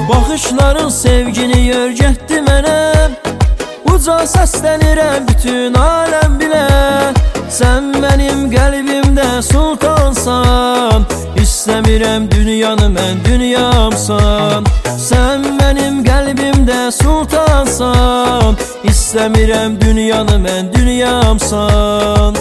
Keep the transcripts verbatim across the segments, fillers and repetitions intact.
Baxışların sevgini örgətdi mənə, uca səslənirəm bütün aləm bilə. Sən mənim qəlbimdə sultansan, İstəmirəm dünyanı mən dünyamsan. Sən mənim qəlbimdə sultansan, İstəmirəm dünyanı mən dünyamsan.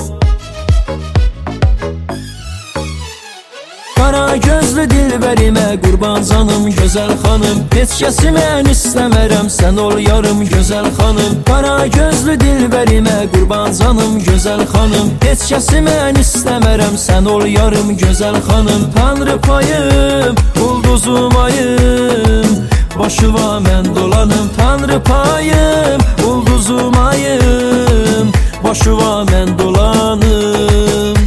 Qara gözlü dilbərimə qurban canım gözəl xanım, heç kəsi mən istəmərəm, sən ol yarım gözəl xanım. Qara gözlü dilbərimə qurban canım gözəl xanım, heç kəsi mən istəmərəm, sən ol yarım gözəl xanım. Tanrı payım, ulduzum ayım, başıva mən dolanım. Tanrı payım, ulduzum ayım, başıva mən dolanım.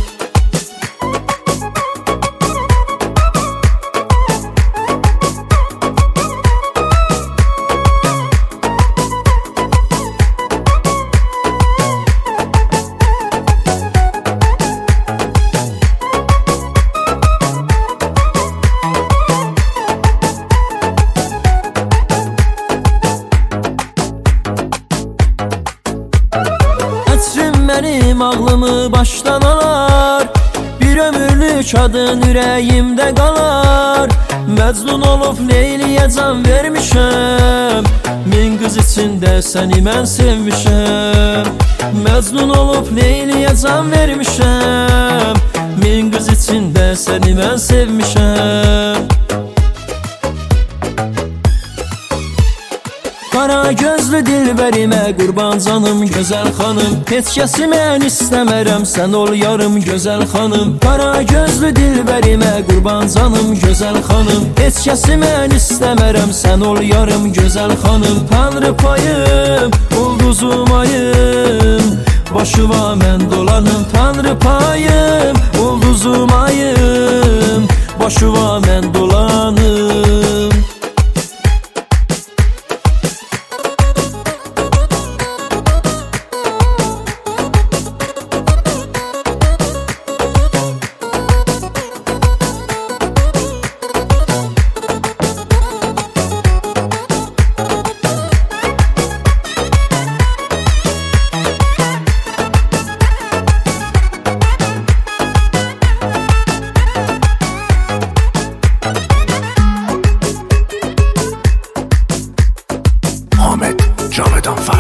Mənim ağlımı başdan alar, bir ömürlük adın ürəyimdə qalar. Məcnun olub Leyliyə can vermişəm, min qız içində səni mən sevmişəm. Məcnun olub Leyliyə can vermişəm, min qız içində səni mən sevmişəm. Qara gözlü dilbərimə qurban canım gözəl xanım, heç kəsi mən istəmərəm, sən ol yarım gözəl xanım. Qara gözlü dilbərimə qurban canım gözəl xanım, heç kəsi mən istəmərəm, sən ol yarım gözəl xanım. Tanrı payım, ulduzum ayım, başıva mən dolanım. Tanrı payım, ulduzum ayım, başıva mən dolanım. Ahmet Cavedan